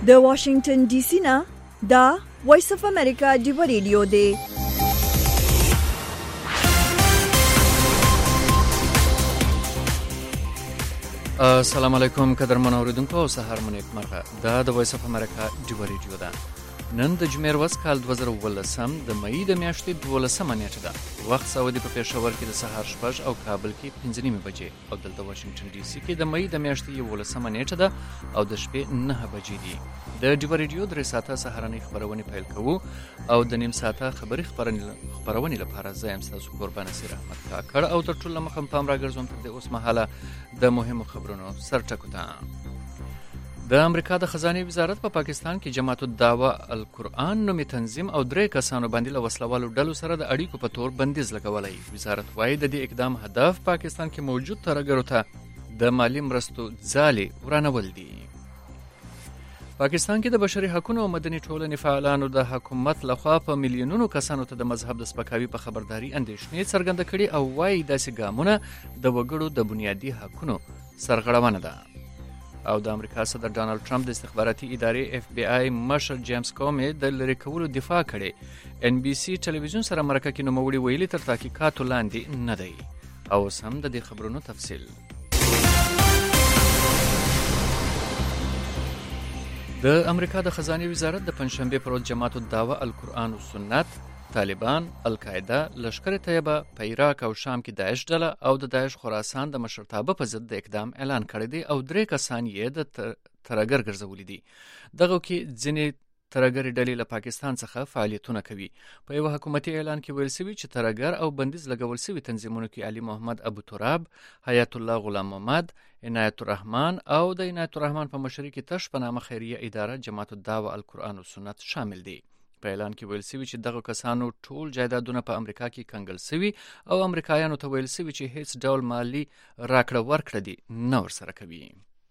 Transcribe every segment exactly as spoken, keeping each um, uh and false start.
د واشنگټن ډي سي نه دا وایس اف امریکا ډیو ریډیو دی. السلام علیکم قدرمن اوریدونکو او سهار مو نیک مرغه. دا د وایس اف امریکا ډیو ریډیو ده. نن د جمعې ورځ کال دوه زره اوولسم د مئی د میاشتې دولسمه نیټه ده. وخت سعودي په پېښور کې د سهار شپږ او کابل کې پنځه نیمې بجې او دلته واشنگټن ډي سي کې د مئی د میاشتې یولسمه نیټه ده او د شپې نهه بجې دي. د ډیو ریډیو درې ساعته سهارنۍ خبرونه پیل کوو او د نیم ساعته خبري خبرونه لپاره زه یم ستاسو قربان نصیر احمد کاکړ او تر ټولو مخم پام راګرځوم تر دې اوس مهاله د مهمو خبرونو سرټکو ته. د امریکا د خزانه وزارت په پا پاکستان کې جماعت الدعوه القرآن نومي تنظیم او درې کسانو باندې له وسلوالو ډلو سره د اړیکو په تور بندیز لګولی. وزارت وايي د دې اقدام هدف پاکستان کې موجود ترهګرو ته د مالی مرستو ځالې ورانول دي. پاکستان کې د بشري حقوقو او مدني ټولنې فعالانو د حکومت لخوا په میلیونونو کسانو ته د مذهب د سپکاوي په خبرداري اندېښنې څرګنده کړي او وايي داسې ګامونه د وګړو د بنیادي حقوقو سرغړونه ده. او د امریکا صدر ډانلډ ټرمپ د استخباراتي ادارې اف بی آی مشر جیمز کومي د لری کولو دفاع کړي. ان بي سي ټلویزیون سره مرکه کې نوموړي ویلي تر تحقیقاتو لاندې نه دی. او سم د دې خبرونو تفصیل. د امریکا د خزانه وزارت د پنځشنبه پر ورځ جماعت الدعوه القرآن و سنت، طالبان، القاعده، لشکر طیبه په عراق او شام کې داعش ډله او د داعش خراسان د مشرتابه په ضد د اقدام اعلان کړی دی او درې کسان یې د ترهګر ګرځولي دي. دغه کې ځینې ترهګرې ډلې له پاکستان څخه فعالیتونه کوي. په یو حکومتي اعلان کې ویل شوي چې ترهګر او بندیز لګول شوي تنظیمونو کې علي محمد ابو تراب، حیات الله غلام محمد، عنایت الرحمن او د عنایت الرحمن په مشرۍ کې تش په نامه خیریه اداره جماعت الدعوه القرآن و سنت شامل دي. په اعلان کې ویل شوي چې دغه کسانو ټول جایدادونه په امریکا کې کنګل شوي او امریکایانو ته ویل شوي چې هیڅ ډول مالی راکړه ورکړه دي نه ورسره کوي.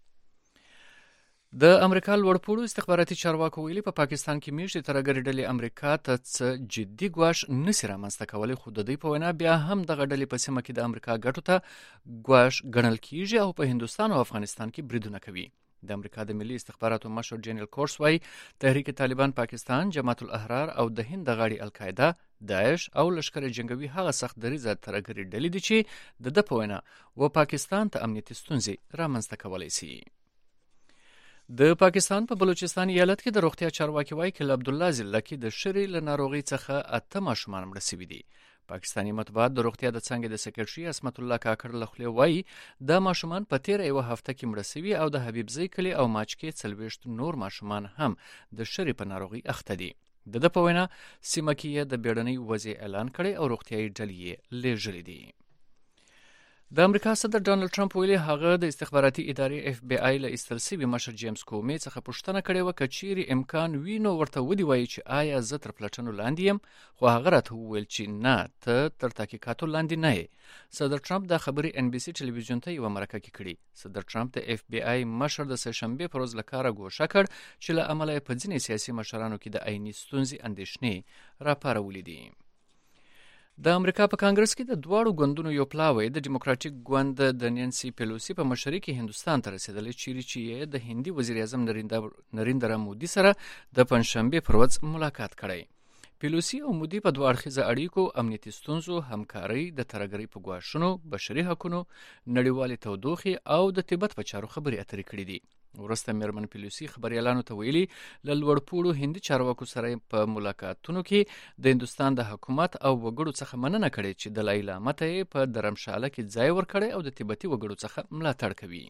د امریکا لوړپوړو استخباراتي چارواکو ویلي په پاکستان کې میشتې ترهګرې ډلې امریکا ته څه جدي ګواښ نشي رامنځته کولی، خو د دوی په وینا بیا هم دغه ډلې په سیمه کې د امریکا ګټو ته ګواښ ګڼل کیږي او په هندوستان او افغانستان کې بریدونه کوي. د امریکا د ملي استخباراتو مشر جنرال کورس وايي تحریک طالبان پاکستان، جماعت الاحرار او د هند د غاړې القاعده، داعش او لشکر جنگوي هغه سخت دریځه ترهګرې ډلې دي چې د ده په وینا و پاکستان ته امنیتي ستونزې رامنځته کولی شي. د پاکستان په بلوچستان ایالت کې د روغتیا چارواکي وايي کله عبدالله زلکی د شری له ناروغۍ څخه اته ماشومان مړه شوي دي. پاکستاني مطبوعات د روغتیا د څانګې د سکرټري عصمت الله کاکړ له خولې وايي دا ماشومان په تیره یوه هفته کې مړه شوي او د حبیبزی کلي او ماچکې څلوېښت نور ماشومان هم د شری په ناروغۍ اخته دي. د ده په وینا سیمه کې یې د بیړنۍ وضع اعلان کړی او روغتیایي ډلې یې لیږلي دي. د امریکا صدر ډانلډ ټرمپ ویلي هغه د استخباراتي ادارې اف بی آی له ایستل شوي مشر جیمز کومي څخه پوښتنه کړې وه که چیرې امکان وي نو ورته ودې وایي چې آیا زه تر پلټنو لاندې یم، خو هغه راته وویل چې نه، ته تر تحقیقاتو لاندې نه یې. صدر ټرمپ دا خبرې ان بي سي ټلویزیون ته یوه مرکه کې کړي. صدر ټرمپ د اف بی آی مشر د سهشنبې پر ورځ له کاره ګوښه کړ چې له امله یې په ځینې سیاسي مشرانو کې د عیني ستونزې اندېښنې راپارولې دي. د امریکا په کانګرس کې د دواړو ګوندونو یو پلاوی د ډیموکراټیک ګوند د نینسي پیلوسی په مشرۍ کې هندوستان ته رسېدلی، چیرې چې یې د هندي وزیر اعظم نریندرا مودي سره د پنځشنبې پر ورځ ملاقات کړی. پیلوسی او مودي په دوه اړخیزه اړیکو، امنیتي ستونزو، همکارۍ، د ترهګرۍ په ګواښونو، بشري حقونو، نړیوالې تودوخې او د تبت په چارو خبرې اترې کړې دي. وروسته میرمن پیلوسی خبریالانو ته ویلي له لوړپوړو هندي چارواکو سره په ملاقاتونو کې د هندوستان د حکومت او وګړو څخه مننه کړې چې دلایل له یې په درمشاله کې ځای ورکړی او د تبتي وګړو څخه ملاتړ کوي.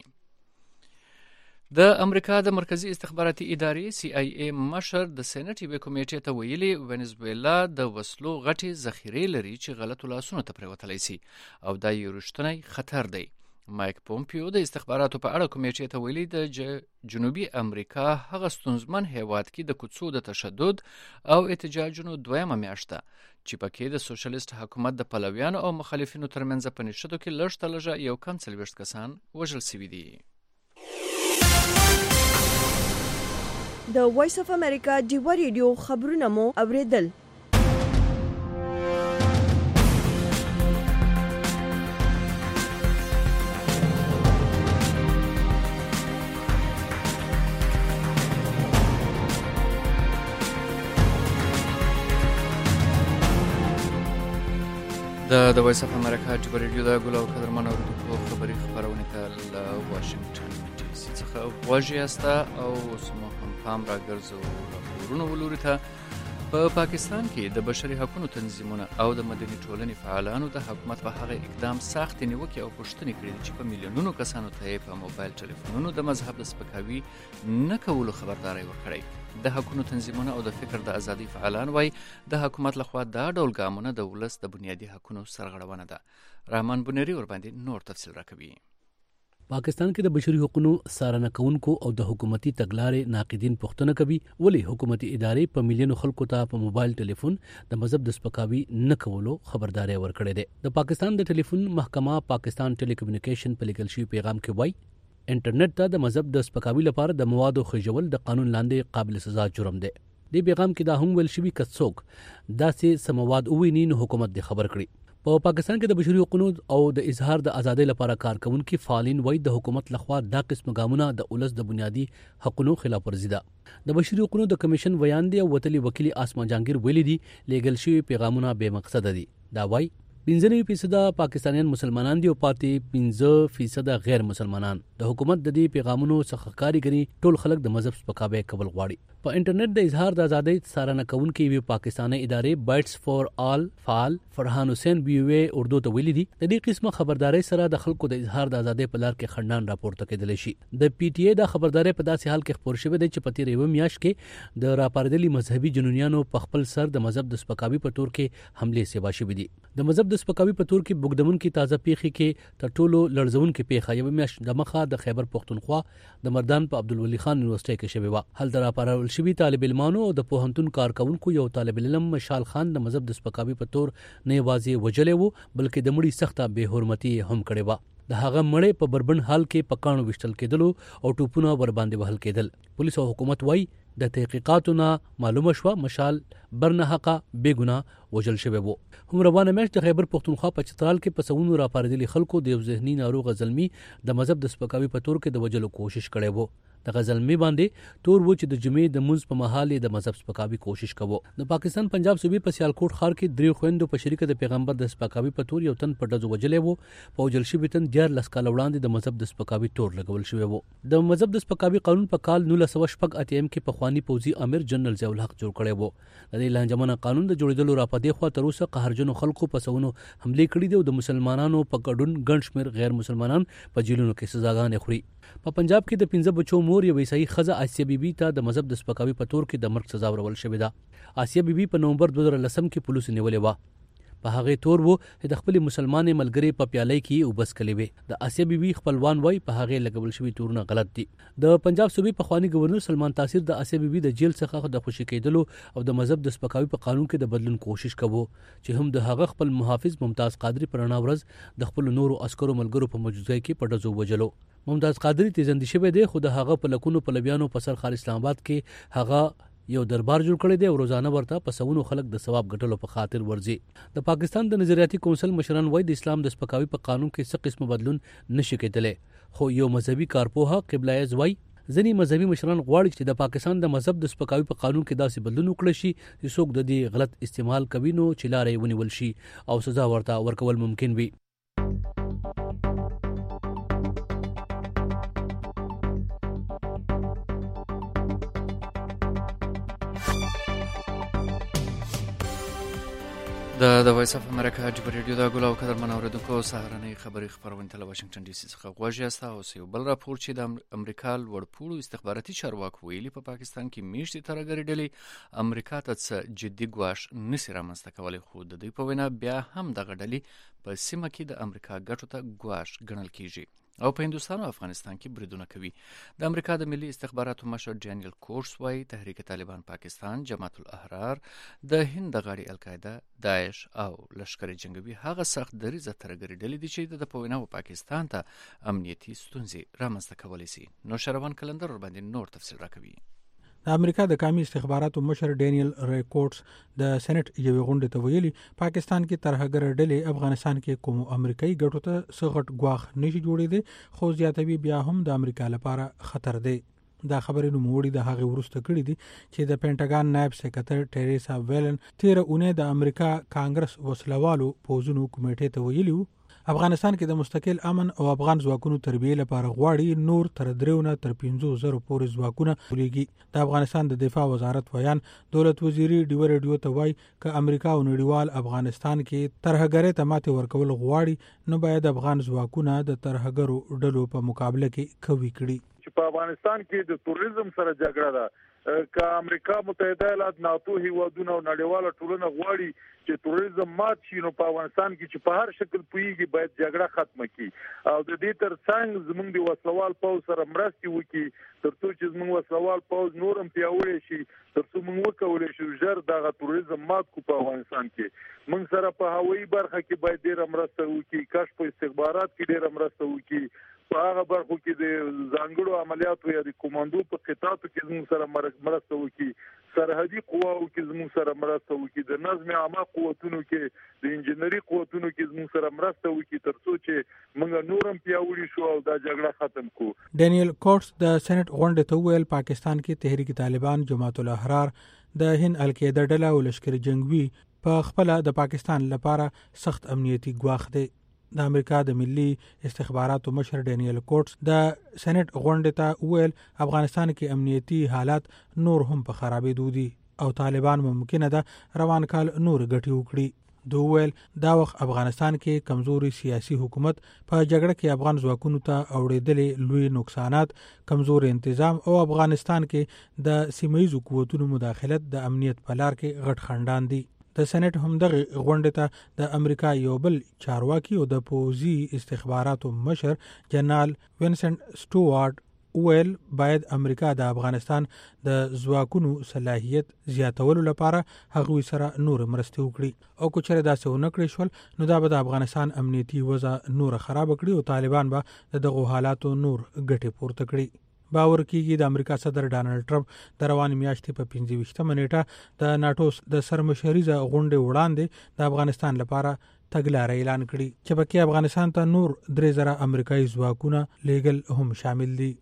د امریکا د مرکزی استخباراتي ادارې سی آی ای مشر د سېنات یوې کمیټې ته ویلي وینزویلا د وسلو غټې ذخیرې لري چې غلطو لاسونو ته پرېوتلی شي او دا یو رښتونی خطر دی. مایک پومپیو د استخباراتو په اړه کمیټې ته ویلي د جنوبي امریکا هغه ستونزمن هیواد کې د کوڅو د تشدد او احتجاجونو دویمه میاشت ده چې پکې د سوشلیست حکومت د پلویانو او مخالفینو ترمنځ په نښتو کې لږ تر لږه یو کم څلوېښت کسان وژل شوي دي. د وایس اف امریکا ډیو ریډیو خبرونه مو اوریدل. د د وایس اف امریکا جبر ریډیو د ګل او قدرمن اوریدونکو خبري خبرونه ته له واشنگټن ډي سي څخه واژې استا او سمو هم پام راګرځو راپورونه ولوري ته په پا پاکستان کې د بشري حقوقو تنظیمونه او د مدني ټولنې فعالانو د حکومت په هغه اقدام سخت نیوکه او پوښتنې کړې چې په میلیونونو کسانو ته په موبایل ټلیفونونو د مذهب د سپکاوي نه کولو خبرداري ورکړي. د حقوقو تنظیمونه او د فکر د ازادي فعالان وای د حکومت لخوا دا ډول ګامونه د ولس د بنیادي حقوقو سرغړونه ده. رحمان بنيري ور باندې نور تفصیل راکوي. پاکستان کې د بشري حقوقو څارنه کوونکو او د حکومتي تګلارې ناقدین پوښتنه کوي ولې حکومتي ادارې په میلیونو خلکو ته په موبایل ټلیفون د مذهب د سپکاوي نه کولو خبرداري ورکړې ده. د پاکستان د ټلیفون محکمه پاکستان ټیلی کمیونیکیشن په لیکل شوی پیغام کې وایي انټرنیټ ته د مذهب د سپکاوي لپاره د موادو خېژول د قانون لاندې قابل سزا جرم دی. د پیغام کې دا هم ویل شوی چې څوک داسې سمواد وویني نو حکومت د خبر کړي. په پاکستان کې د بشري حقوقو او د اظهار د ازادۍ لپاره کارکونکو فعالین وایي د حکومت لخوا دا قسم ګامونه د ولس د بنیادی حقوقو خلاف ورزي ده. د بشري حقوقو د کمیشن ویان دی او وتلی وکیل آسما جهانگیر ویلي دي لیګل شوی پیغامونه بے مقصد دي. دا وایي پنځه فیصد پاکستانیان مسلمانان دي او پاتې پنځه فیصد غیر مسلمانان. د حکومت د دې پیغامونو څخه کاریګري ټول خلک د مذهب سپکاوي کول غواړي. په انټرنیټ د اظهار د ازادۍ څارنه کوونکي وی پاکستاني ادارې بایټس فور آل فعال فرحان حسین بیوی اردو ته ویلي دي د دې قسمه خبرداري سره د خلکو د اظهار د ازادۍ په لار کې خندان راپورته کېدل شي. د پی ټی ای د خبرداري په داسې حال کې خبر شوی دی چې په تیر یو میاشت کې د راپاردلي مذهبي جنونیانو په خپل سر د مذهب د سپکاوي په تور کې حمله سیوا شوی دي. د مذهب د سپکاوي په تور کې بوګدمن کې تازه پیخي کې تر ټولو لړزون کې پیخه یو میاشت د مخه د خیبر پختونخوا د مردان په عبدالولي خان یونیورسيټي کې شوی و. هل در راپارول شوی طالب علمانو او د پوهنتون کارکونکو یو طالب علم مشال خان د مذهب د سپکاوي په تور نه یوازې وجلې وو بلکې د مړي سخته بے حرمتي هم کړې و. د هغه مړې په بربند حال کې پکانو وشتل کېدل او ټوپونه ور باندې وهل کېدل. پولیس او حکومت وایي د تحقیقاتو معلومه شوه مشال برنه حقه بے ګناه وجل شوی وو. هم روانه میاشت د خیبر پختونخوا په چترال کې په سونو راپاردلي خلکو د یو ذهني ناروغ زلمی د مذهب د سپکاوي په تور کې د وجلو کوشش کړي وو. د غزلمی باندې تور و چې د جمعې د منځ په مهال د مذهب سپکاوي کوشش کوو. د پاکستان پنجاب صوبې په سیالکوټ ښار کې درې خويندو په شریکه د پیغمبر د سپکاوي په تور یو تن په ډزو وجلې وو. په وجل شوی تن ډیر لس کال وړاندې د مذهب د سپکاوي تور لګول شوی وو. د مذهب د سپکاوي قانون په کال نولس سوه شپږ اتیا کې په خواني پوزي امیر جنرال ضیاء الحق جوړ کړی وو. د دې لانجمنه قانون د جوړیدلو را پدې خو تر اوسه قهرجنو خلکو په سونو حمله کړې دي او د مسلمانانو په ګډون ګڼ شمېر غیر مسلمانان په جیلونو کې سزاګانې خوري. په پنجاب کې د پنځه بچو مور یو عیسائی خزه آسیه بیبي ته د مذهب د سپکاوي په تور کې د مرګ سزا ورول شوې ده. آسیه بیبي په نومبر دوه زره لسم کې پولیسو نیولې و. په هغه تور وو چې د خپل مسلمانې ملګری په پیالې کې وبس کړي وي. د آسیه بیبي خپلوان وای په هغه لګول شوی تورونه غلط دي. د پنجاب صوبې په خواني گورنر سلمان تاثیر د آسیه بیبي د جیل څخه د خوشی کېدلو او د مذهب د سپکاوي په قانون کې د بدلون کوشش کوو چې هم د هغه خپل محافظ ممتاز قادری پرانا ورځ د خپل نورو عسکرو ملګرو په موجودګۍ کې په ډزو وجلو. ممتاز قادری تیزندې شوی دی خو د هغه په لکونو پلویانو په سر خال اسلام آباد کې هغه یو دربار جوړ کړی دی او روزانه ورته په سونو خلک د ثواب ګټلو په خاطر ورځي. د پاکستان د نظریاتي کونسل مشران وایي د اسلام د سپکاوي په قانون کې څه قسم بدلون نشي کېدلی. خو یو مذهبي کارپوه قبله اعظم وایي ځینې مذهبي مشران غواړي چې د پاکستان د مذهب د سپکاوي په قانون کې داسې بدلون وکړي شي چې څوک د دې غلط استعمال کوي نو چې لارې ونیول شي او سزا ورته ورکول ممکن وي. د د وایس اف امریکا جبر ریډیو د ګل او قدرمن اوریدونکو سهارنۍ خبري خبرونه ته واشنگټن ډي سي څخه غواړي استا او یو بل راپور چې د امریکا لوړپوړو استخباراتي چارواکو ویلي په پاکستان کې میشتي ترګری ډلې امریکا ته څه جدي ګواښ نسی رامنځته کولی خو د دوی په وینا بیا هم دغه ډلې په سیمه کې د امریکا ګټو ته ګواښ ګڼل کیږي او په هندوستان او افغانستان کې بریدونه کوي. د امریکا د ملي استخباراتو مشر جنرال کورس وايي تحریک طالبان پاکستان، جماعت الاحرار، د هند د غاړي القاعده، داعش او لشکري جنگوي هغه سخت دریزه ترګری ډلې دي چې د پویناو پاکستان ته امنیتي ستونزې رامنځته کولی شي. نو شروان کلندر ور باندې نور تفصیل راکوي. د امریکا د قومي استخباراتو مشر ډینیل ریکورډز د سېنات یوې غونډې ته ویلي پاکستان کې ترهګر ډلې افغانستان کې کوم امریکایي ګټو ته سغټ غواخ نشي جوړېدي خو زیاتوي بیا هم د امریکا لپاره خطر دی. دا خبرې نوموړي د هغې وروسته کړي دي چې د پینټاګان نائب سکرټر ټریسا ویلن تیره اونۍ د امریکا کانګرس وسلوالو پوځونو کمیټې ته ویلي وو افغانستان کې د مستقل امن او افغان ځواکونو تربیې لپاره غواړي نور تر دریونه تر پنځو زرو پورې ځواکونه ولېږي. د افغانستان د دفاع وزارت ویان دولت وزیري ډیو ریډیو ته وایي که امریکا او نړیوال افغانستان کې ترهګرۍ ته ماتې ورکول غواړي نو باید افغان ځواکونه د ترهګرو ډلو په مقابله کې قوي کړي. چې په افغانستان کې د توریزم سره جګړه ده که امریکا متحده ایالات ناتو هیوادونه او نړیواله ټولنه غواړي چې توریزم مات شي نو په افغانستان کې چې په هر شکل پوهیږي باید جګړه ختمه کړي او د دې ترڅنګ زموږ د وسلوال پوځ سره مرستې وکړي ترڅو چې زموږ وسلوال پوځ نورم پیاوړی شي ترڅو موږ وکولای شو ژر دغه توریزم مات کو په افغانستان کې. موږ سره په هوایي برخه کې باید ډېر مرسته وکړي کشف او استخبارات کې ډېر مرسته وکړي په هغه برخو کې د ځانګړو عملیاتو یا د کوماندو په قطاعاتو کې زموږ سره مرسته وکړي سرحدي قواو کې زموږ سره مرسته وکړي د نظم عامه قوتونو کې د انجنیري قوتونو کې زموږ سره مرسته وکړي ترڅو چې موږ نورم پیاوړي شو او دا جګړه ختم کړو. ډینیل کوټس د سېنات غونډې ته ویل پاکستان کې تحریک طالبان جماعت الاحرار د هند القاعده ډله او لشکري جنگوي په خپل د پاکستان لپاره سخت امنیتي ګواښ دی. د امریکا د ملي استخباراتو مشر ډینیل کوټس د سېنات غونډې ته ویل افغانستان کې امنیتي حالات نور هم په خرابېدو دي او طالبان ممکنه ده روان کال نور ګټي وکړي. دوی ویل دا وخت افغانستان کې کمزوري سیاسي حکومت په جګړه کې افغان ځواکونو ته اوړېدلې لوی نقصانات کمزور تنظیم او افغانستان کې د سیمه‌ییزو قوتونو مداخلت د امنیت په لار کې غټ خنډان دي. د سېنات همدغه غونډې ته د امریکا یو بل چارواکي او د پوځي استخباراتو مشر جنرال وینسنت سټوارټ ویل باید امریکا د افغانستان د ځواکونو صلاحیت زیاتولو لپاره هغوی سره نور مرستې وکړي او که چېرې داسې ونه کړی شول نو دا به د افغانستان امنیتي وضع نور خراب کړي او طالبان به د دغو حالاتو نور ګټې پورته کړي. باور کیږي د امریکا صدر ډانلډ ټرمپ د روانې میاشتې په پنځه ویشتمه نیټه د ناتو د سرمشریزه غونډې وړاندې د افغانستان لپاره تګلاره اعلان کړي چې پکې افغانستان ته نور درې زره امریکایي ځواکونه لیږل هم شامل دي.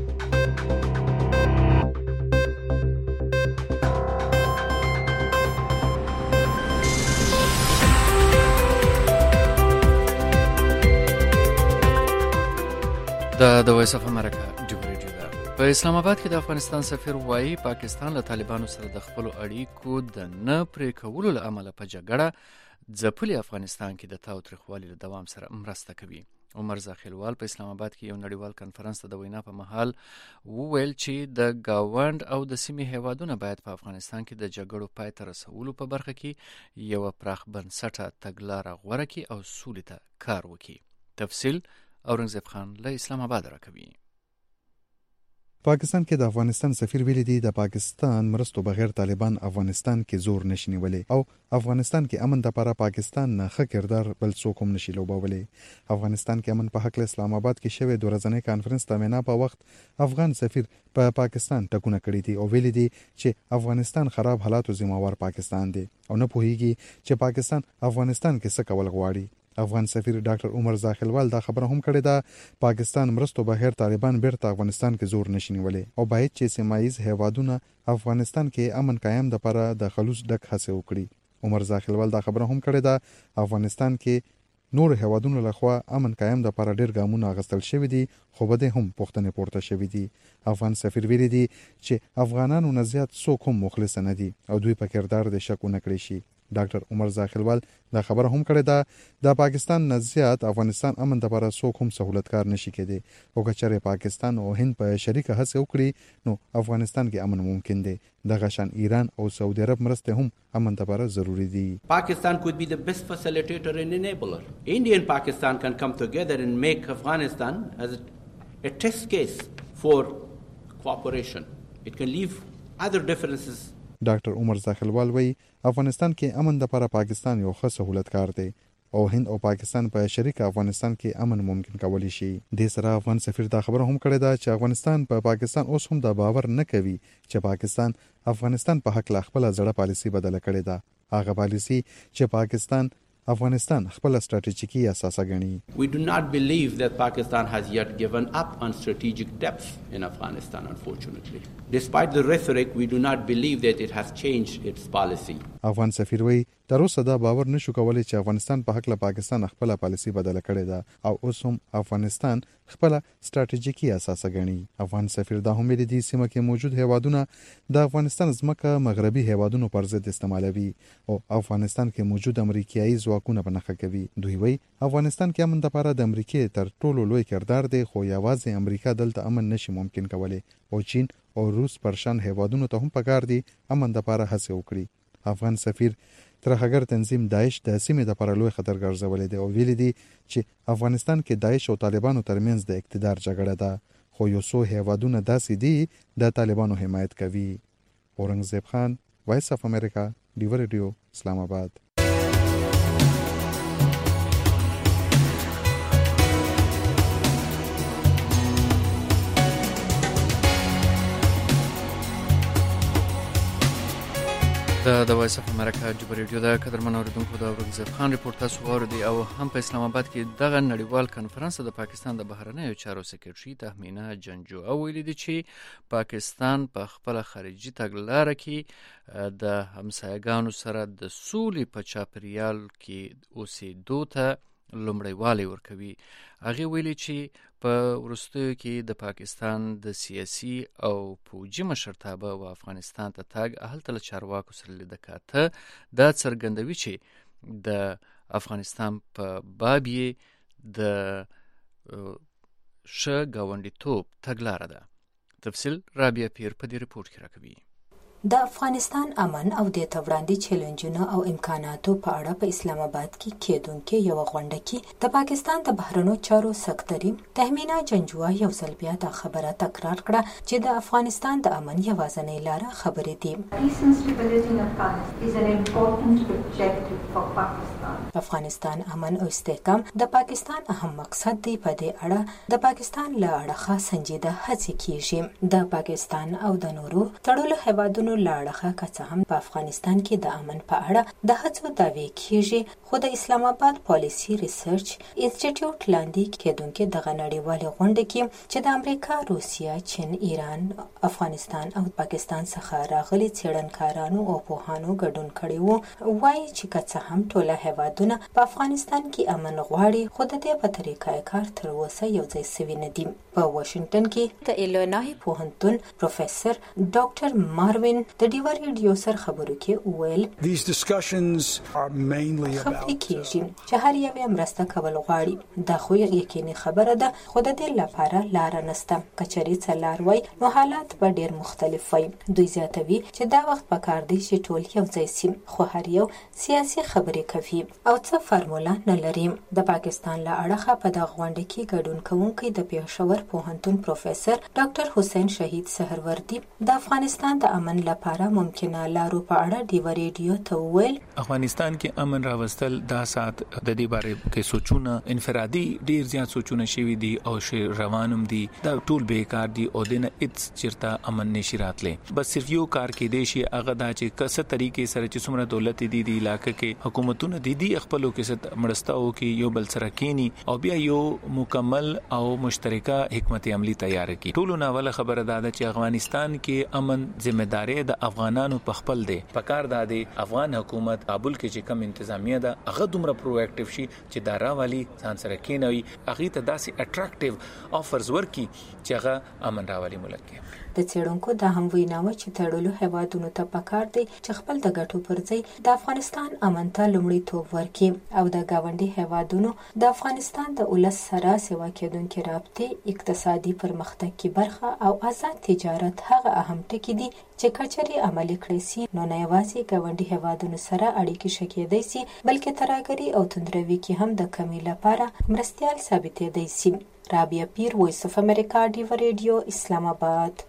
د د وایس اف امریکا ډیو ریډیو ده. په اسلام آباد کې د افغانستان سفیر وایي پاکستان له طالبانو سره د خپلو اړیکو د نه پرې کولو له امله په جګړه ځپلي افغانستان کې د تاوتریخوالي له دوام سره مرسته کوي. عمر زاخیلوال په اسلام آباد کې یو نړیوال کنفرانس ته د وینا په مهال وویل چې د گاونډ او د سیمې هیوادونه باید په افغانستان کې د جګړو پای ته رسولو په برخه کې یو پراخ بنسټه تګلاره غوره کړي او سولې ته کار وکړي. تفصیل اورنګزیب خان له اسلام آباد راکوي. پاکستان کې د افغانستان سفیر ویلي دی د پاکستان مرستو بغیر طالبان افغانستان کې زور نشي نیولای او افغانستان کې امن د لپاره پاکستان نه ښه کردار بل څوک هم نشي لوبولی. افغانستان کې امن په حق اسلام آباد کې شوی د ورځنۍ کانفرنس ته وینا په وخت افغان سفیر په پا پاکستان ټکونه کړی دي او ویلي دی چې افغانستان خراب حالاتو ذمہوار پاکستان دی او نه پوهیږي چې پاکستان افغانستان کې څه کول غواړي. افغان سفیر ډاکټر عمر زاخیلوال دا خبره هم کړې ده پاکستان مرستو بغیر طالبان بیرته افغانستان کې زور نشي نیولای او باید چې سیمایز هیوادونه افغانستان کې امن قائم د لپاره د خلوص ډک هڅه وکړي. عمر زاخیلوال دا خبره هم کړې ده افغانستان کې نور هیوادونو لخوا امن قائم د لپاره ډیر ګامونه اخیستل شوي دي خو بده هم پوښتنې پورته شوي دي. افغان سفیر ویلي دي چې افغانانو نه زیات څوک هم مخلص نه دي او دوی په کردار د شک ونه کړی شي. ډاکټر عمر زاخیلوال دا خبره هم کړې ده د پاکستان نه زیات افغانستان امن د لپاره څوک هم سہولتکار نشي کېدی او که چېرې پاکستان او هند په شریکه هڅه وکړي نو افغانستان کې امن ممکن دی. دغه شان ایران او سعودي عرب مرسته هم امن لپاره ضروری دي. Pakistan could be the best facilitator and enabler. India and Pakistan can come together and make Afghanistan as a, a test case for cooperation. It can leave other differences. ډاکټر عمر زاخیلوال وایي افغانستان کې امن د لپاره پاکستان یو ښه سہولتکار دی او هند او پاکستان په شریک افغانستان کې امن ممکن کولی شي. د سره افغان سفیر دا خبره هم کړې ده چې افغانستان په پا پاکستان اوس هم د باور نه کوي چې پاکستان افغانستان په حق لا خپل ځړه پالیسی بدله کړې ده. هغه پالیسی چې پاکستان افغانستان خپل ستراتیژیکي اساس غني. We do not believe that Pakistan has yet given up on strategic depth in Afghanistan, unfortunately. Despite the rhetoric, we do not believe that it has changed its policy. افغان سفیر وی تر اوسه دا باور نشو کولای چې افغانستان په حق له پاکستان خپل پالیسی بدله کړې ده او اوس هم افغانستان خپل ستراتیژیکي اساس غني. افغان سفیر دا هم د دې سیمه کې موجود هیوادونه د افغانستان ځمکه مغربي هیوادونو پر ضد استعمالوي او افغانستان کې موجود امریکایي ځواکونه په نخښه کوي. دوی وی افغانستان کې امن لپاره د امریکای تر ټولو لوی کردار دی خو یوازې امریکا دلته امن نشي ممکن کولای او چین او روس پرشان هیوادونو ته هم پکار دي امن لپاره هڅه وکړي. افغان سفیر ترهګر تنظیم داعش د سیمې د پر لوی خطر ګرځولې دی او ویلي دي چې افغانستان کې داعش او طالبانو ترمنځ د اقتدار جګړه ده خو یو څو هیوادونه داسې دي د طالبانو حمایت کوي. اورنګزیب خان، وایس اف امریکا، ډیو ریډیو، اسلام آباد. د وایس اف امریکا ډیو ریډیو د قدرمن اوریدونکو د اورنګزیب خان ریپورت تاسو واوریدئ او هم په اسلام آباد کې دغه نړیوال کنفرانس د پاکستان د بهرنیو چارو سکرټري تهمینه جنجو او ویلي دي چې پاکستان په خپل خارجي تګلاره کې د همسایګانو سره د سولې په چاپریال کې اوسېدو ته لومړیوالی ورکوي. هغه ویلي چې په وروستیو کې د پاکستان د سیاسي او پوجي مشرتابه او افغانستان ته تګ هلته له چارواکو سره لیده کاته دا څرګندوي چې د افغانستان په باب یې د ښه ګاونډیتوب تګلاره ده. تفصیل رابعه پیر په دې ریپورت کې راکوي. د افغانستان امن او د تبراندي چیلنجونو او امکاناتو په اړه په اسلام آباد کې کېدونکې یو غونډه کې د پاکستان د بهرنیو چارو سکرټري تهمینه جنجو یو ځل بیا دا خبره تکرار کړه چې د افغانستان د امن یوازینۍ لاره خبرې دي. افغانستان امن او استحکام د پاکستان اهم مقصد دی. په دې اړه د پاکستان له اړخه سنجیده هڅې کیږي. د پاکستان او د نورو تړلو هیوادونو لاړه که هم په افغانستان کې د امن په اړه د هڅو دعوی کیږي خو د اسلام آباد پالیسی ریسرچ انسټیټیوټ لاندې کېدونکې دغه نړیوالې غونډې کې چې د امریکا، روسیا، چین، ایران، افغانستان او پاکستان څخه راغلي څېړنکارانو او پوهانو ګډون کړی وو وایي چې که هم ټوله هیوادونه په افغانستان کې امن غواړي خو د دې په طریقه کار تر اوسه یو ځای سوي نه دي. په واشنگټن کې د ایلینای پوهنتون پروفیسور ډاکټر ماروین د ډیو ریډیو سره خبرو کې ویل These discussions are mainly about خبرې کېږي چې هر یو یې مرسته کول غواړي. دا خو یقیني خبره ده خو د دې لپاره لاره نشته. کچري څلار وای نو حالات به ډېر مختلف وي. دوی زیاتوي چې دا وخت پکار دی چې ټول یو ځای سي خو هر یو سیاسي خبرې کوي او څه فارمولا نه لري. د پاکستان له اړخه په دغه غونډه کې ګډون کوونکی د پېښور پوهنتون پروفیسور ډاکټر حسین شهید سحروردي د افغانستان د امن لپاره ممکنه لارو په اړه ډیو ریډیو ته وویل افغانستان کې امن راوستل دا سات د دې باره کې سوچونه انفرادي ډیر زیات سوچونه شوي دي او شی روانم دي دا ټول بیکار دي او دنه اټس چرته امن نشي راتله. بس صرف یو کار کې دی شي هغه دا چې کسه طریقې سره چې څومره دولت دي دی علاقې کې حکومتونه دي دي خپلو کې ست مړستاو کې یو بل سره کینی او بیا یو مکمل او مشترکه حکمت عملی تیار کړي. ټولو ناوله خبره ده چې افغانستان کې امن ذمہداري د افغانانو په خپل دی. پکار ده د افغان حکومت کابل کې چې کوم انتظامیه ده هغه دومره پرو اکټیو شي چې دا راوالي ځان سره کینوي هغه ته داسې اټریکټیو افرز ورکي چې هغه امن راوالي ملک کې. د څېړونکو دا هم ویناوه چې تړلو هیوادونو ته پکار دی چې خپل د ګټو پر ځای د افغانستان امن ته لومړیتوب ورکړي او د ګاونډي هیوادونو د افغانستان د ولس سره سیوا کېدونکې رابطې اقتصادي پرمختګ کې برخه او آزاد تجارت هغه اهم ټکي دي چې کچري عملي کړی سي نو نه یوازې ګاونډي هیوادونو سره اړیکې ښه کېدای سي بلکې ترهګري او توندروي کې هم د کمی لپاره مرستیال ثابتېدای سي. رابعه پیر، وایس اف امریکا، ډیو ریډیو، اسلام آباد.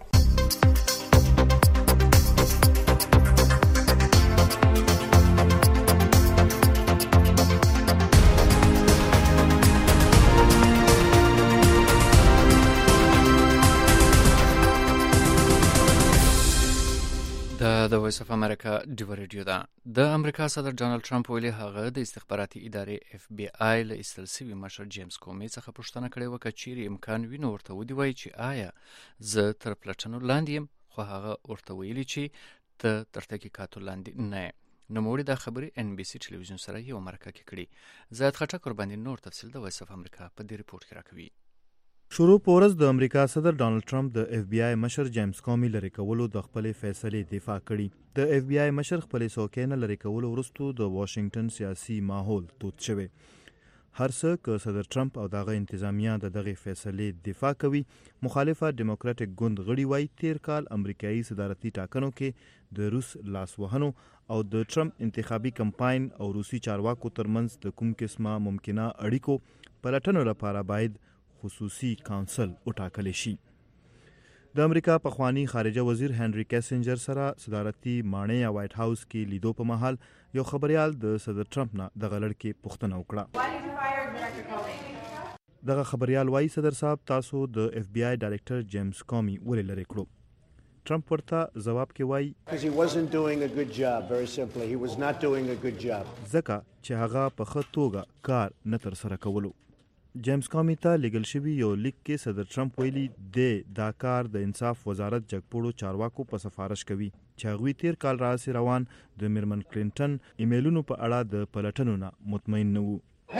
د وایس اف امریکا ډیو ریډیو ده. د امریکا صدر ډانلډ ټرمپ ویلي هغه د استخباراتي ادارې اف بی آی له ایستل سوي مشر جیمز کومي څخه پوښتنه کړې وه که چیرې امکان وي نو ورته ودی وایي چې آیا زه تر پلټنو لاندې یم، خو هغه ورته ویلي چې ته تر تحقیقاتو لاندې نه یې. نوموړي دا خبرې ان بي سي ټلویزیون سره یوه مرکه کې کړي. زیات خټک ورباندې نور تفصیل د وایس اف امریکا په دې ریپورټ کې راکوي. شروع پورز د امریکا صدر ډانلډ ټرمپ د اف بی آی مشر جیمز کومي لری کولو د خپل فیصله دفاع کړي. د اف بی آی مشر خپل سوکینه لری کولو ورستو د واشنگټن سیاسي ماحول توت شوی. هر څه که صدر ټرمپ او دغه انتظامیه د دغه فیصله دفاع کوي، مخالفه ډیموکراټک ګوند غړي وای تیر کال امریکایي صدارتي ټاکنو کې د روس لاسوهنو او د ټرمپ انتخابي کمپاین او روسي چارواکو ترمنځ د کوم قسمه ممکنه اړیکو پلټنو لپاره باید خصوصي کونسل وټاکل شي. د امریکا پخوانی خارجه وزیر هنری کیسنجر سره صدارتي ماڼۍ یا وایټ هاوس کې لیدو په مهال یو خبريال د صدر ټرمپ نه د غلړ کې پوښتنه وکړه. دغه خبريال وايي صدر صاحب تاسو د اف بی آی ډایریکټر جیمز کومي ولې لری کړو؟ ټرمپ ورته جواب کې وايي ځکه چې هغه په ښه توګه کار نه تر سره کولو. جیمز کومي ته لیګل شوی یو لیک کې صدر ټرمپ ویلي د دا کار د انصاف وزارت جګپوړو چارواکو په سفارش کوي چې هغوی تیر کال راځي روان د میرمن کلینټن ایمیلونو په اړه د پلټنو نه مطمئن نه وو.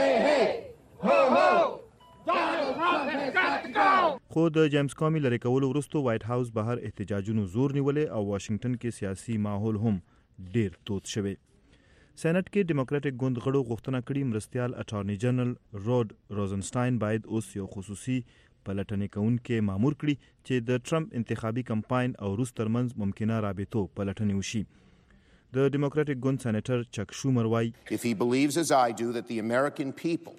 خو د جیمز کومي لری کولو وروسته وایټ هاوس بهر احتجاجونو زور نیولې او واشنگټن کې سیاسي ماحول هم ډیر توت شوی. سېنات کې ډیموکراټک ګوند غړو غوښتنه کړې مرستيال اټارنی جنرال رود روزنسټاین باید اوس یو خصوصي پلټنې کوونکې مامور کړي چې د ټرمپ انتخابي کمپاین او روس ترمنځ ممکنه رابطو پلټنې وشي. د ډیموکراټک ګوند سېنیټر چک شومر وايي If he believes as I do that the American people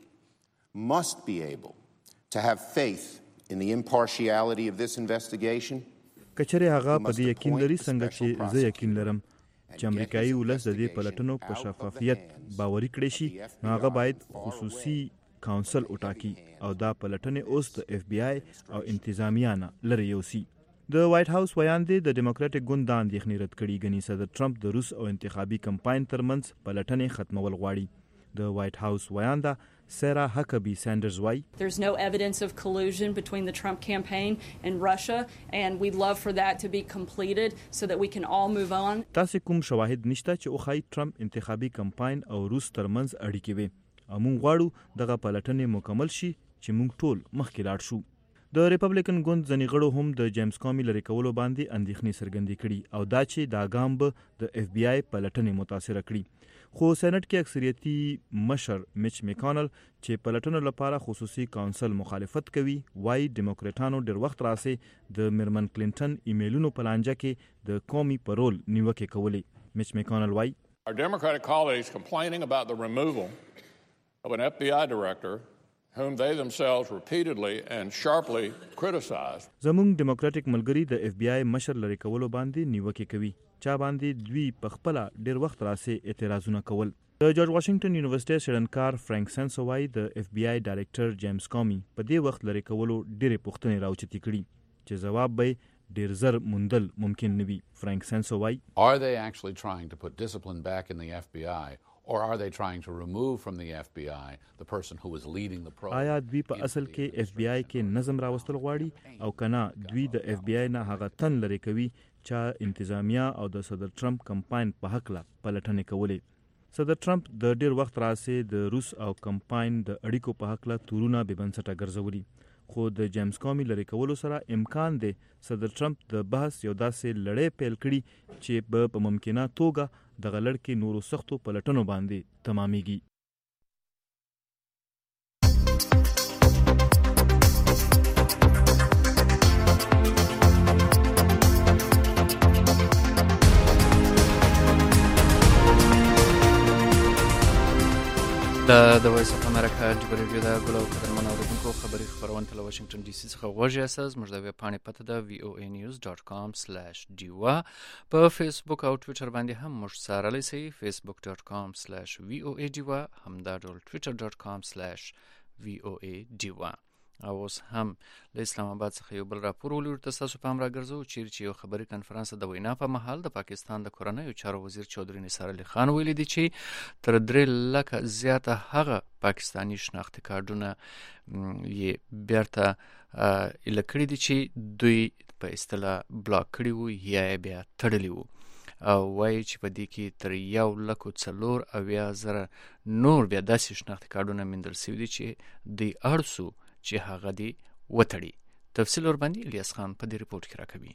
must be able to have faith in the impartiality of this investigation, کچره هغه په دې یقین لري څنګه چې زه یقین لرم چې امریکایي ولس د دې پلټنو په شفافیت باوري کړي شي، نو هغه باید خصوصي کونسل وټاکي او دا پلټنې اوس د اف بی آی او انتظامیه نه لري یوسي. د وایټ هاوس ویان دی د ډیموکراټک ګوند د اندېښنې رد کړي غني صدر ټرمپ د روس او انتخابي کمپاین ترمنځ پلټنې ختمول غواړي. د وایټ هاوس ویان دا سارا هکبی ساندرز وايي There's no evidence of collusion between the Trump campaign and Russia and we'd love for that to be completed so that we can all move on. تاسو کوم شواهد نشته چې اوخای ټرمپ انتخابي کمپاین او روس ترمنځ اړیکې وي. موږ غواړو دغه پلټنې مکمل شي چې موږ ټول مخکې لاړ شو. د ریپبلیکن ګوند ځنی غړو هم د جیمز کومي لری کولو باندې اندېښنې څرګندې کړي او دا چې دا ګام به د اف بی آی پلټنې متاثر کړي. خو سېنات کې اکثریتي مشر میچ میکانل چې پلټنو لپاره خصوصي کونسل مخالفت کوي، وايي ډیموکراټانو ډېر وخت راسي د میرمن کلینټن ایمیلونو په لانجه کې د قومي پرول نیوکه کولې. میچ میکانل وايي Our Democratic colleagues complaining about the removal of an F B I director whom they themselves repeatedly and sharply criticized. زموږ ډیموکراټک ملګری د اف بی آی مشر لری کولو باندې نیوکه کوي، چا باندې دوی په خپل ډیر وخت راسي اعتراضونه کول. د جورج واشنگټن یونیورسيټي سیډنکار فرانک سنسو وايي د اف بی آی ډایریکټر جیمز کومي په دې وخت لری کولو ډېرې پوښتنې راوچتي کړي چې جواب به ډیر زر موندل ممکن نه وي. فرانک سنسو وايي Are they actually trying to put discipline back in the F B I or are they trying to remove from the F B I the person who was leading the probe? آیا دوی په اصل کې اف بی آی کې نظم راوستل غواړي او کنه دوی د اف بی آی نه هغه تن لري کوي چې انتظامیه او د صدر ټرمپ کمپاین په حق لا پلټنې کولې. صدر ټرمپ د ډیر وخت راسي د روس او کمپاین د اړیکو په حق لا تورونه به بنسټه ګرځولي. خو د جیمز کومي لری کولو سره امکان دی صدر ټرمپ د بحث یو داسې لړۍ پیل کړي چې په ممکنه توګه د غلړ کې نورو سختو پلټنو باندې تمامېږي. د وایس اف امریکا ډیو ریډیو دا ګلو قدرمن اوریدونکو خبري خبرونه له واشنگټن ډي سي څخه غوږی اساس موږ د ویب پاڼې پته ده وی او ای نیوز ډاټ کام سلاش ډیوا په فیسبوک او ټوئیټر باندې هم موږ سره لسی فیسبوک ډاټ کام سلاش وی او ای ډیوا همدا ډول ټوئیټر ډاټ کام سلاش وی او ای ډیوا. او اوس هم له اسلام آباد څخه یو بل راپور ولورته تاسو پام راګرځو چیرې چې یو خبري کنفرانس د وینا په محل د پاکستان د کورنیو چارو وزیر چودري نثار علي خان ویلي دی چې تر درې لکه زیاته هغه پاکستانی شناختی کارډونه یې بیرته الکړي دي چې دوی په اصطلاح بلاک کړي وو یا بیا تړلي وو او وایي چې په دې کې تر یو لکو څلور اویا زره نور بیا داسې شناختی کارډونه موندل شوي دي چې دوی اړ سو چې هغه دی وتړي. تفصیل ورباندې الیاس خان په دې ریپورت کې راکوي.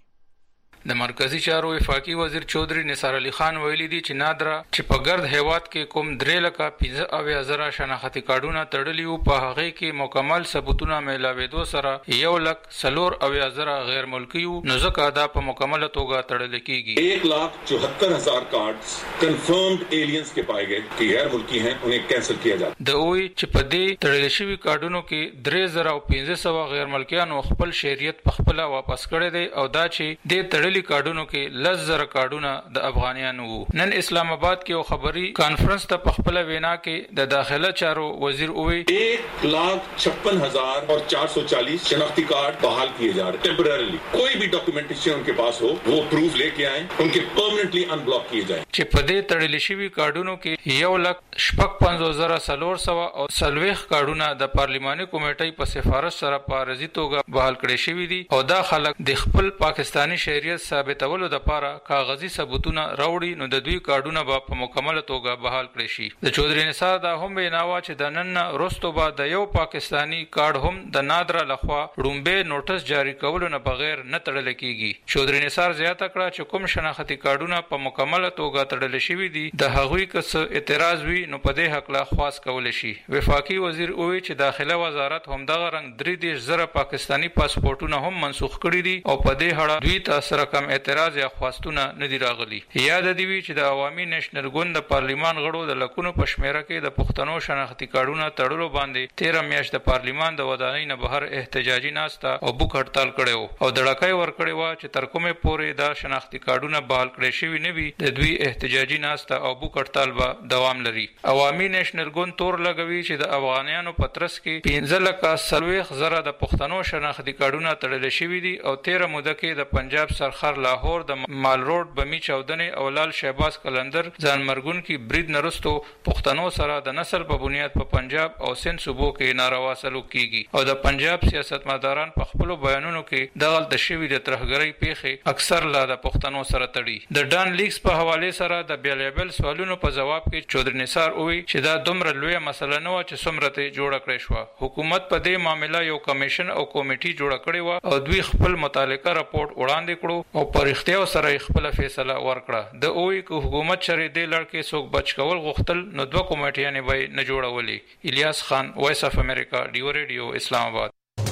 د مرکزی چارو وفاقي وزیر چودري نثار علي خان ویلي دي چې نادره چې په ګرد هیواد کې کوم درې لکه پنځه اویا زره شناختی کارډونه تړلي وو په هغه کې مکمل ثبوتونه میلاوېدو سره یو لک څلور اویا زره غیر ملکی وو نو ځکه دا په مکمله توګه تړل کیږي. एक लाख चौहत्तर हजार cards confirmed aliens के पाए गए कि गैर मुल्की हैं उन्हें कैंसिल किया जाता. د وی چې په دې تړل شوی کارډونو کې درې زره او پنځه سوه غیر ملکیانو خپل شهریت په خپل واپس کړی دی او دا چې د تړل کارډونو کې لس زره کارډونه د افغانیانو وو. نن اسلام آباد کې یو خبري کانفرنس ته په خپل وینا کې د داخله چارو وزیر ووی एक लाख छप्पन हजार और चार सौ चालीस शनाख्ती कार्ड बहाल किए जा रहे टेम्पररीली. कोई भी डॉक्यूमेंटेशन उनके पास हो वो प्रूफ लेके आए उनके परमानेंटली अनब्लॉक किए जाए. چې په دې تړل شوی کارډونو کې یو لک شپږ پنځوس زره څلور سوه او څلوېښت کارډونه د پارلیماني کمیټې په سفارش سره په عارضي توګه بحال کړي شوي دي او دا خلک د خپل پاکستانی شهریت ثابتولو د پاره کاغذي ثبوتونه راوړي نو د دوی کارډونه به په مکمله توګه بحال کړي شي. د چودري نثار دا هم ویناوه چې د نن وروسته به د یو پاکستانی کارډ هم د نادره لخوا رومبه نوټس جاری کولو نه بغیر نه تړل کیږي. چودري نثار زیاته کړه چې کوم شناختی کارډونه په مکمله توګه تړل شوي دي د هغوی کس اعتراض وي نو په دې حق لا خواص کول شي. وفاقي وزیر وویل چې داخله وزارت هم دغه رنګ درې دېرش زره پاکستانی پاسپورتونه هم منسوخ کړي دي او په دې اړه دوی ته سره کم اعتراض یا خواستونه نه دي راغلي. یاد دی وی چې د عوامي نېشنل ګوند د پارلیمان غړو د لکونو په شمیره کې د پښتنو شناختی کارډونه تړلو باندې تیره میاشت د پارلیمان د ودانۍ نه بهر احتجاجي ناسته او بوک هړتال کړی او دړکای ور کړی و چې تر کومه پورې د شناختی کارډونه بحال کړي شوی نه وي د دوی احتجاجي ناسته او بوک هړتال به دوام لري. عوامي نېشنل ګوند تور لګوي چې د افغانانو په ترڅ کې پنځه لکه څلوېښت زره د پښتنو شناختی کارډونه تړل شوي دي او تیره موده کې د پنجاب سرخر لاهور د مال روډ بمی چاودنې او لال شهباز کلندر ځان مرګون کې برید نرستو پښتنو سره د نسل په بنیاد په پنجاب او سند صوبو کې ناروا سلوک کیږي او د پنجاب سیاستمداران په خپل بیانونو کې دغه د شوی د ترهګرۍ پیښې اکثر لا د پښتنو سره تړي. د ډان لیکس په حواله سره د بیلیبل سوالونو په جواب کې چودري نثار وویل چې دا دومره لویه مسله نه و چې څومره ته جوړه کړې شو. حکومت په دې معاملې یو کمیشن او کمیټي جوړه کړې و او دوی خپل متعلقه راپورټ وړاندې کړو او په اختیار سره خپل فیصله ورکړه. د اوې کو حکومت چرې د لړکې څوک بچ کول غوښتل نو دوه کمیټیانې به نه جوړولې. الیاس خان وایس اف امریکا ډیو ریډیو اسلام آباد.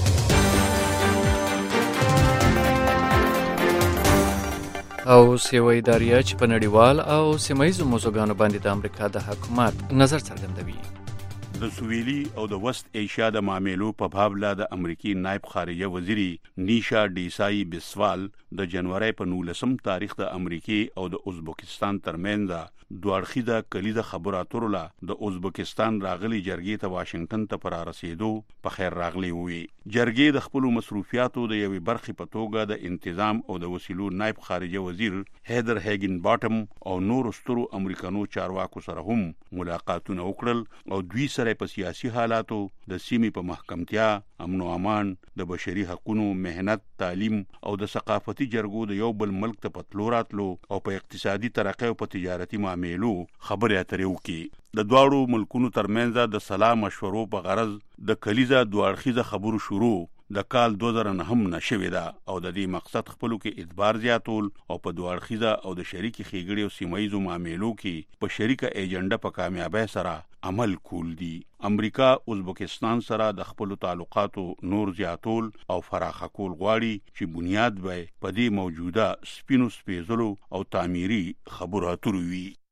او سیوی داریا چې په نړیوال او سیمایي موضوعګانو باندې د امریکا د حکومت نظر څرګندوي. د سویلي او د وست ایشیا د معاملو په باب لا د امریکای نائب خارجه وزیری نیشا ډیسای بسوال د جنوري په نولسم تاریخ د امریکای او د ازبکستان ترمنځ دوړخیده کلیده خبرو اترو لا د ازبکستان راغلي جرګې ته واشنگټن ته پر رسیدو په خیر راغلي وي. جرګې د خپل مصروفیاتو د یوې برخې په توګه د انتظام او د وسیلو نائب خارجه وزیر هیدر هیګن باټم او نور سترو امریکانو چارواکو سره هم ملاقاتونه وکړل او دوی سره په سیاسي حالاتو د سیمې په محکمتیا امن او امان د بشري حقوقو مهنت تعلیم او د ثقافتي جرګو د یو بل ملک ته پتلوراتلو او په اقتصادي ترقۍ او په تجارتي معاملو خبرې اترې وکړي. د دواړو ملکونو ترمنځ د سلام مشورو په غرض د کلیزه دوړخیزه خبرو شروع د کال دوه زره نه هم نشوي ده او د دې مقصد خپلو کې اعتبار زیاتول او په دوړخیزه او د شریکي خېګړې او سیمایي معاملو کې په شریکه ایجنډا په کامیابی سره عمل کول دي. امریکا ازبکستان سره د خپل تعلقاتو نور زیاتول او فراخه کول غواړي چې بنیاد به په دې موجوده سپینو سپیزلو او تعمیري خبرو اترو وي.